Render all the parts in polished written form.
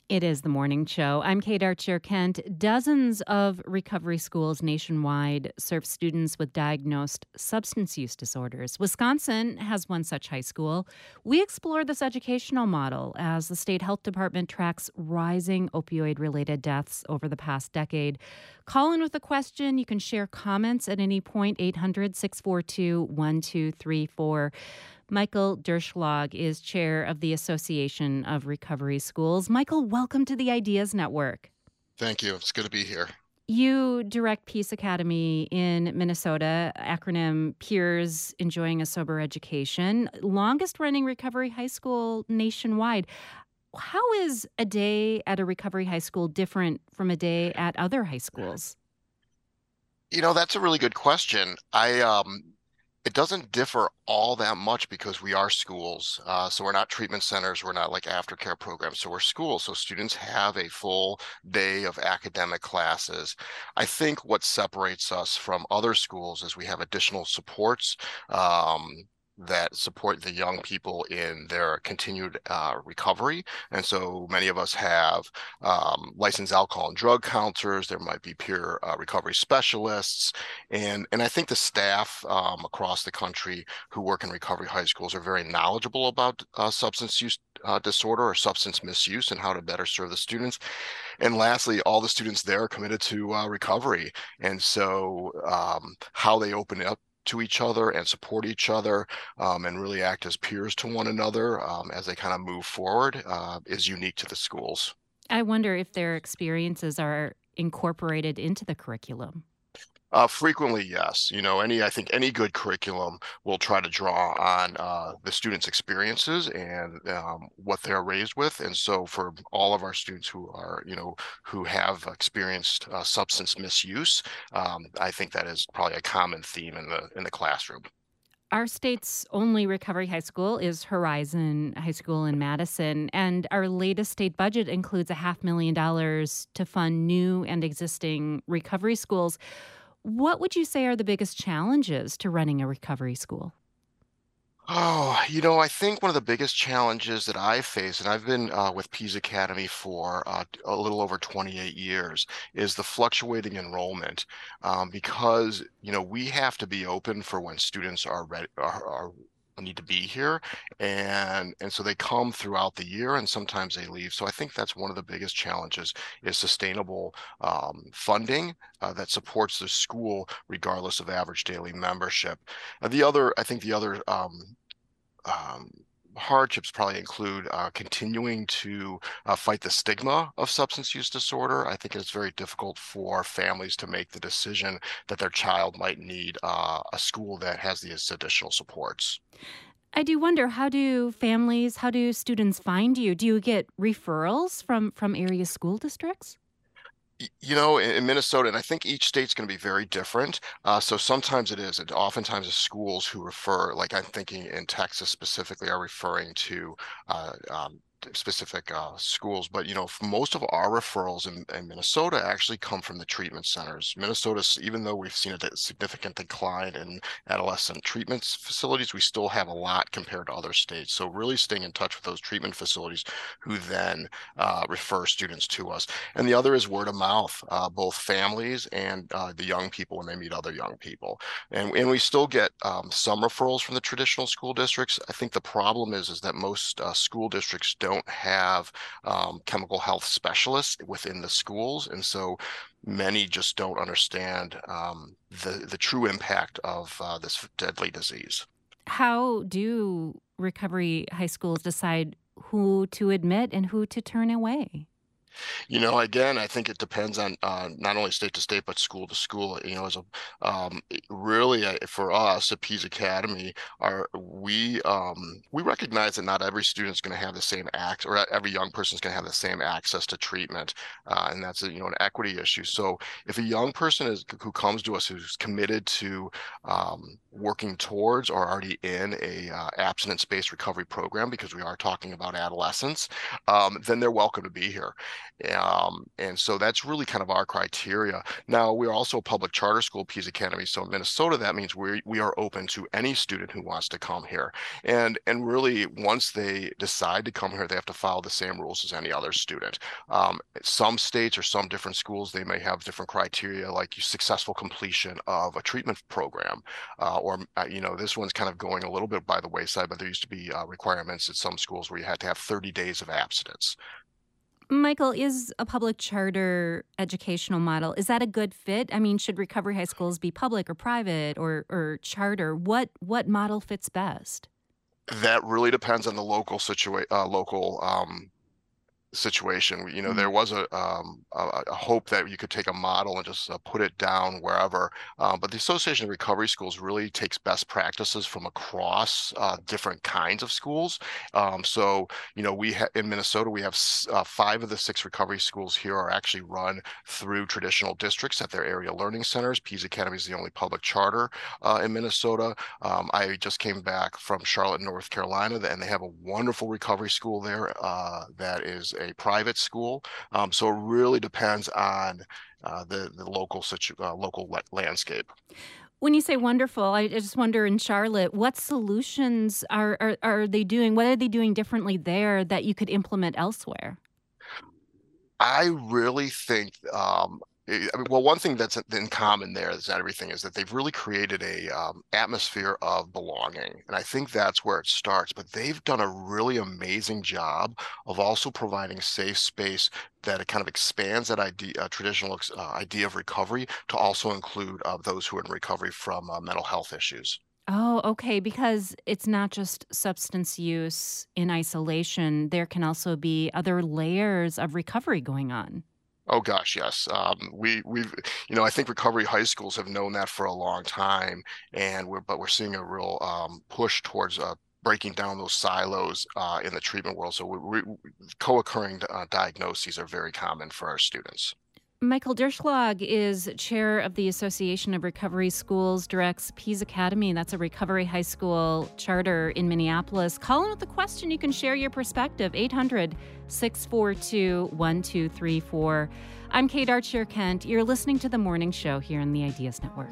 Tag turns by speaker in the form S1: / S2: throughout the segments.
S1: It is the morning show. I'm Kate Archer Kent. Dozens of recovery schools nationwide serve students with diagnosed substance use disorders. Wisconsin has one such high school. We explore this educational model as the state health department tracks rising opioid related deaths over the past decade. Call in with a question. You can share comments at any point, 800-642-1234. Michael Derschlag is chair of the Association of Recovery Schools. Michael, welcome to the Ideas Network.
S2: Thank you. It's good to be here.
S1: You direct Peace Academy in Minnesota, acronym Peers Enjoying a Sober Education, longest running recovery high school nationwide. How is a day at a recovery high school different from a day at other high schools?
S2: That's a really good question. It doesn't differ all that much because we are schools. So we're not treatment centers. We're not like aftercare programs. So we're schools. So students have a full day of academic classes. I think what separates us from other schools is we have additional supports. That support the young people in their continued recovery. And so many of us have licensed alcohol and drug counselors. There might be peer recovery specialists. And I think the staff across the country who work in recovery high schools are very knowledgeable about substance use disorder or substance misuse and how to better serve the students. And lastly, all the students there are committed to recovery. And so how they open up to each other and support each other and really act as peers to one another as they kind of move forward is unique to the schools.
S1: I wonder if their experiences are incorporated into the curriculum.
S2: Frequently, yes. I think any good curriculum will try to draw on the students' experiences and what they're raised with. And so for all of our students who have experienced substance misuse, I think that is probably a common theme in the classroom.
S1: Our state's only recovery high school is Horizon High School in Madison, and our latest state budget includes $500,000 to fund new and existing recovery schools. What would you say are the biggest challenges to running a recovery school?
S2: Oh, I think one of the biggest challenges that I face, and I've been with Pease Academy for a little over 28 years, is the fluctuating enrollment. Because, we have to be open for when students are ready, are need to be here, and so they come throughout the year, and sometimes they leave. So I think that's one of the biggest challenges is sustainable funding that supports the school regardless of average daily membership. I think the other um, hardships probably include continuing to fight the stigma of substance use disorder. I think it's very difficult for families to make the decision that their child might need a school that has these additional supports.
S1: I do wonder, how do students find you? Do you get referrals from area school districts?
S2: In Minnesota, and I think each state's going to be very different. So sometimes it is, and oftentimes it's schools who refer, like I'm thinking in Texas specifically, are referring to specific schools. But most of our referrals in Minnesota actually come from the treatment centers. Minnesota, even though we've seen a significant decline in adolescent treatment facilities, we still have a lot compared to other states. So really staying in touch with those treatment facilities who then refer students to us. And the other is word of mouth, both families and the young people when they meet other young people. And we still get some referrals from the traditional school districts. I think the problem is that most school districts don't have chemical health specialists within the schools. And so many just don't understand the true impact of this deadly disease.
S1: How do recovery high schools decide who to admit and who to turn away?
S2: Again, I think it depends on not only state to state, but school to school. Really for us at Pease Academy, we recognize that not every student is going to have the same access, or every young person is going to have the same access to treatment, and that's an equity issue. So if a young person who comes to us who's committed to working towards or already in a abstinence-based recovery program, because we are talking about adolescents, then they're welcome to be here. And so that's really kind of our criteria. Now, we're also a public charter school, Pease Academy. So in Minnesota, that means we are open to any student who wants to come here. And really, once they decide to come here, they have to follow the same rules as any other student. Some states or some different schools, they may have different criteria, like successful completion of a treatment program, this one's kind of going a little bit by the wayside, but there used to be requirements at some schools where you had to have 30 days of abstinence.
S1: Michael, is a public charter educational model, is that a good fit? I mean, should recovery high schools be public or private or charter? What model fits best?
S2: That really depends on the local situation.
S1: Mm.
S2: There was a hope that you could take a model and just put it down wherever. But the Association of Recovery Schools really takes best practices from across different kinds of schools. In Minnesota, we have 5 of the 6 recovery schools here are actually run through traditional districts at their area learning centers. Pease Academy is the only public charter in Minnesota. I just came back from Charlotte, North Carolina, and they have a wonderful recovery school there that is a private school. So it really depends on the local landscape.
S1: When you say wonderful, I just wonder in Charlotte, what solutions are they doing? What are they doing differently there that you could implement elsewhere?
S2: I really think, well, one thing that's in common there is that everything is that they've really created a atmosphere of belonging, and I think that's where it starts. But they've done a really amazing job of also providing safe space that it kind of expands that traditional idea of recovery to also include those who are in recovery from mental health issues.
S1: Oh, okay, because it's not just substance use in isolation. There can also be other layers of recovery going on.
S2: Oh gosh, yes. I think recovery high schools have known that for a long time, and we're seeing a real push towards breaking down those silos in the treatment world. So co-occurring diagnoses are very common for our students.
S1: Michael Derschlag is chair of the Association of Recovery Schools, directs Pease Academy. That's a recovery high school charter in Minneapolis. Call in with a question. You can share your perspective. 800-642-1234. I'm Kate Archer Kent. You're listening to The Morning Show here on the Ideas Network.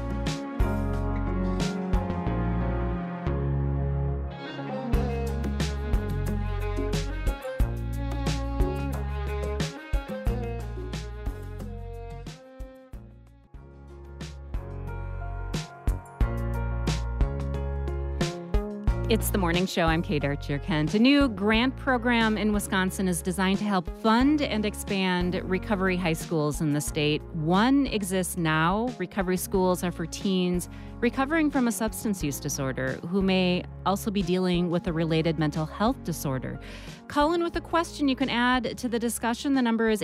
S1: It's The Morning Show. I'm Kate Archer Kent. A new grant program in Wisconsin is designed to help fund and expand recovery high schools in the state. One exists now. Recovery schools are for teens recovering from a substance use disorder who may also be dealing with a related mental health disorder. Call in with a question you can add to the discussion. The number is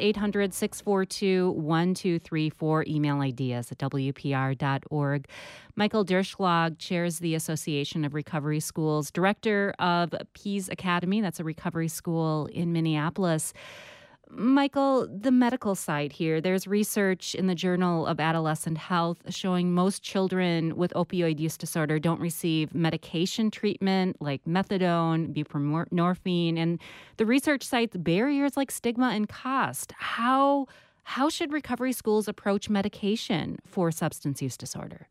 S1: 800-642-1234. Email ideas at wpr.org. Michael Derschlag chairs the Association of Recovery Schools, director of Pease Academy. That's a recovery school in Minneapolis. Michael, the medical side here, there's research in the Journal of Adolescent Health showing most children with opioid use disorder don't receive medication treatment like methadone, buprenorphine, and the research cites barriers like stigma and cost. How should recovery schools approach medication for substance use disorder?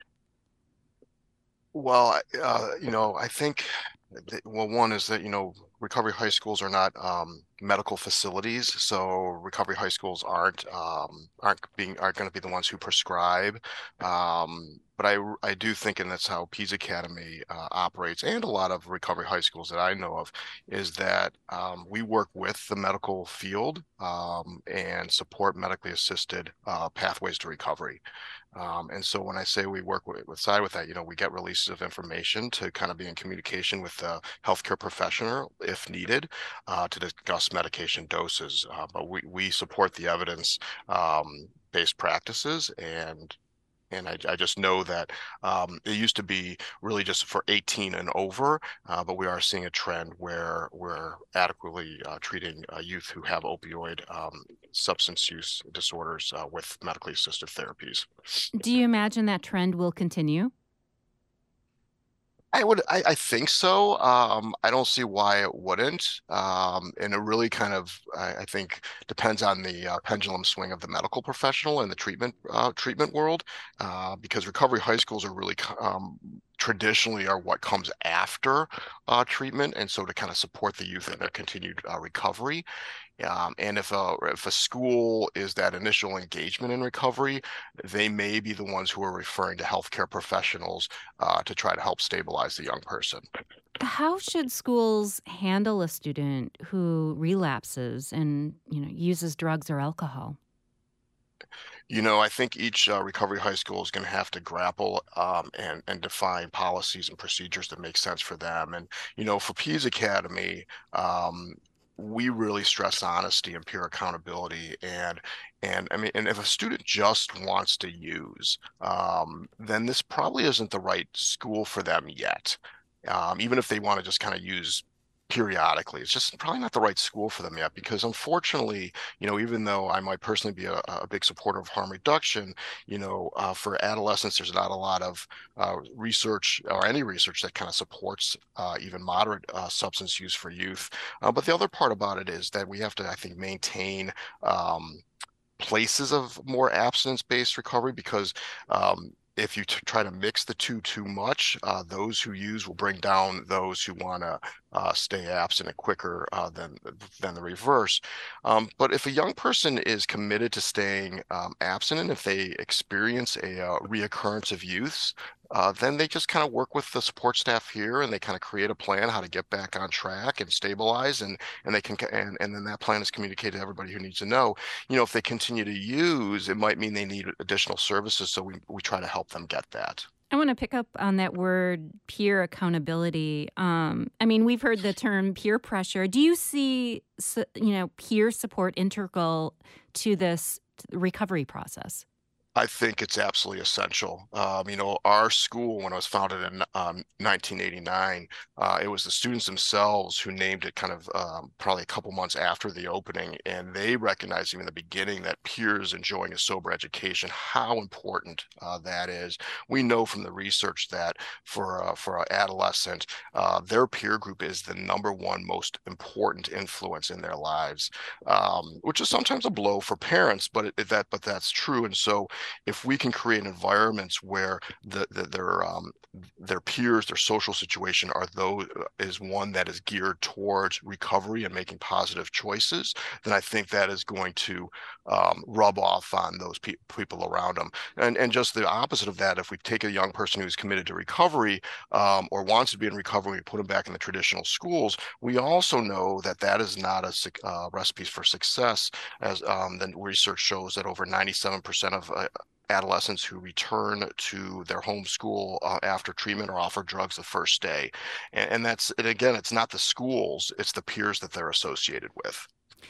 S2: Well, I think one is that, recovery high schools are not medical facilities, so recovery high schools aren't going to be the ones who prescribe. But I do think, and that's how Pease Academy operates, and a lot of recovery high schools that I know of, is that we work with the medical field and support medically assisted pathways to recovery. And so when I say we work with that, we get releases of information to kind of be in communication with the healthcare professional if needed to discuss medication doses. But we support the evidence based practices, and I just know that it used to be really just for 18 and over, but we are seeing a trend where we're adequately treating youth who have opioid substance use disorders with medically assisted therapies.
S1: Do you imagine that trend will continue?
S2: I think so. I don't see why it wouldn't. And it really kind of, I think, depends on the pendulum swing of the medical professional and the treatment world, because recovery high schools are really traditionally are what comes after treatment, and so to kind of support the youth in their continued recovery. And if a school is that initial engagement in recovery, they may be the ones who are referring to healthcare professionals to try to help stabilize the young person.
S1: How should schools handle a student who relapses and, uses drugs or alcohol?
S2: I think each recovery high school is going to have to grapple and define policies and procedures that make sense for them. And for Pease Academy, we really stress honesty and peer accountability. And I mean, and if a student just wants to use, then this probably isn't the right school for them yet. Even if they want to just kind of use periodically. It's just probably not the right school for them yet because unfortunately, even though I might personally be a big supporter of harm reduction, for adolescents, there's not a lot of research or any research that kind of supports even moderate substance use for youth. But the other part about it is that we have to, I think, maintain places of more abstinence-based recovery because if you try to mix the two too much, those who use will bring down those who want to stay abstinent quicker than the reverse. But if a young person is committed to staying abstinent, if they experience a reoccurrence of use, then they just kind of work with the support staff here, and they kind of create a plan how to get back on track and stabilize, and they can and then that plan is communicated to everybody who needs to know. If they continue to use, it might mean they need additional services, so we try to help them get that.
S1: I want to pick up on that word peer accountability. I mean, we've heard the term peer pressure. Do you see, peer support integral to this recovery process?
S2: I think it's absolutely essential. Our school, when it was founded in 1989, it was the students themselves who named it kind of probably a couple months after the opening. And they recognized even in the beginning that peers enjoying a sober education, how important that is. We know from the research that for an adolescent, their peer group is the number one most important influence in their lives, which is sometimes a blow for parents, but that's true. And so if we can create environments where their peers, their social situation is one that is geared towards recovery and making positive choices, then I think that is going to rub off on those people around them. And just the opposite of that, if we take a young person who's committed to recovery or wants to be in recovery, we put them back in the traditional schools, we also know that that is not a recipe for success, as the research shows that over 97% of adolescents who return to their home school after treatment are offered drugs the first day. And again, it's not the schools, it's the peers that they're associated with.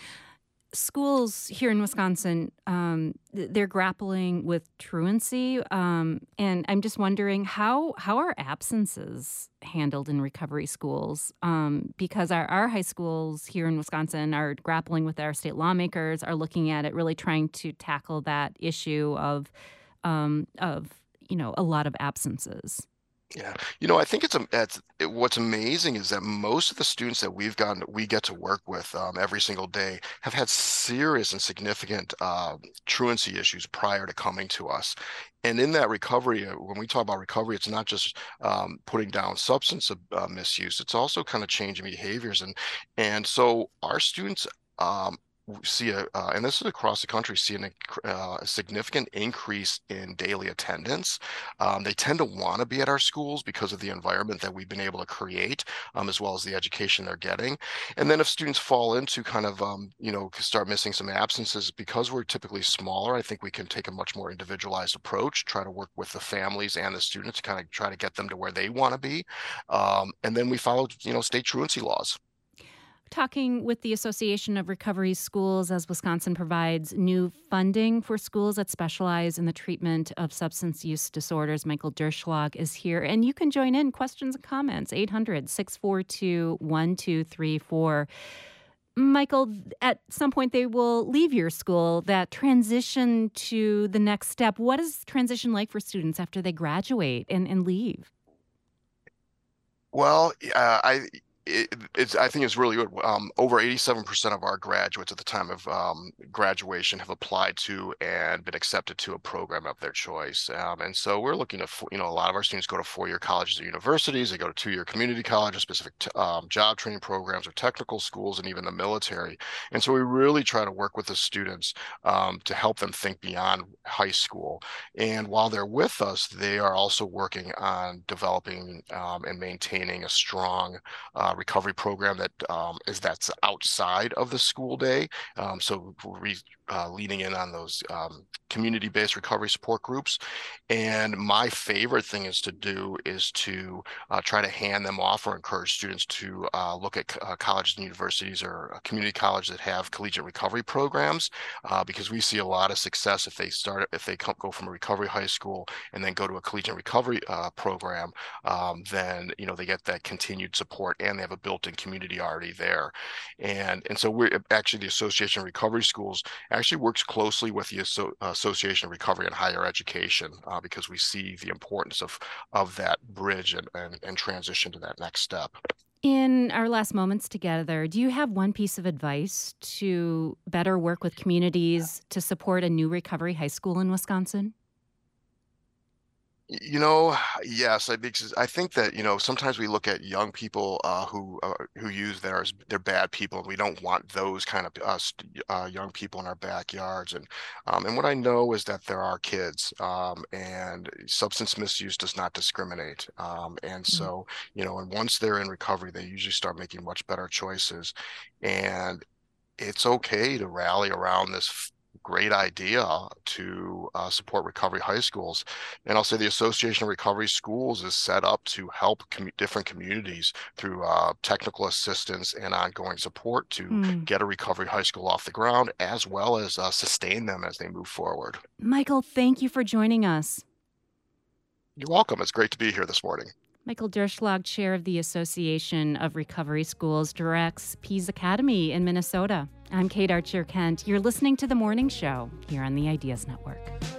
S1: Schools here in Wisconsin, they're grappling with truancy, and I'm just wondering how are absences handled in recovery schools? Because our high schools here in Wisconsin are grappling with our state lawmakers, are looking at it, really trying to tackle that issue of a lot of absences.
S2: Yeah, I think what's amazing is that most of the students that we get to work with every single day have had serious and significant truancy issues prior to coming to us. And in that recovery, when we talk about recovery, it's not just putting down substance misuse; it's also kind of changing behaviors. And so our students see and this is across the country, see a significant increase in daily attendance. They tend to want to be at our schools because of the environment that we've been able to create, as well as the education they're getting. And then if students fall into kind of, start missing some absences, because we're typically smaller, I think we can take a much more individualized approach, try to work with the families and the students to kind of try to get them to where they want to be. And then we follow, state truancy laws.
S1: Talking with the Association of Recovery Schools as Wisconsin provides new funding for schools that specialize in the treatment of substance use disorders. Michael Derschlag is here, and you can join in questions and comments, 800-642-1234. Michael, at some point they will leave your school, that transition to the next step. What is transition like for students after they graduate and leave?
S2: Well, I think it's really good. Over 87% of our graduates at the time of graduation have applied to and been accepted to a program of their choice. And so we're looking to, a lot of our students go to four-year colleges or universities. They go to two-year community colleges, specific job training programs or technical schools, and even the military. And so we really try to work with the students to help them think beyond high school. And while they're with us, they are also working on developing and maintaining a strong recovery program that's outside of the school day. So leaning in on those community-based recovery support groups. And my favorite thing is to try to hand them off or encourage students to look at colleges and universities or a community college that have collegiate recovery programs, because we see a lot of success if they go from a recovery high school and then go to a collegiate recovery program. Then they get that continued support and they have a built-in community already there. And so we're actually, the Association of Recovery Schools actually works closely with the Association of Recovery and Higher Education, because we see the importance of that bridge and transition to that next step.
S1: In our last moments together, do you have one piece of advice to better work with communities to support a new recovery high school in Wisconsin?
S2: Yes, I think that, sometimes we look at young people who use they're bad people, and we don't want those kind of young people in our backyards. And what I know is that there are kids, and substance misuse does not discriminate. And
S1: Mm.
S2: so, and once they're in recovery, they usually start making much better choices. And it's okay to rally around this great idea to support recovery high schools. And I'll say the Association of Recovery Schools is set up to help different communities through technical assistance and ongoing support to
S1: Mm.
S2: get a recovery high school off the ground, as well as sustain them as they move forward.
S1: Michael, thank you for joining us.
S2: You're welcome. It's great to be here this morning.
S1: Michael Derschlag, chair of the Association of Recovery Schools, directs Pease Academy in Minnesota. I'm Kate Archer Kent. You're listening to The Morning Show here on the Ideas Network.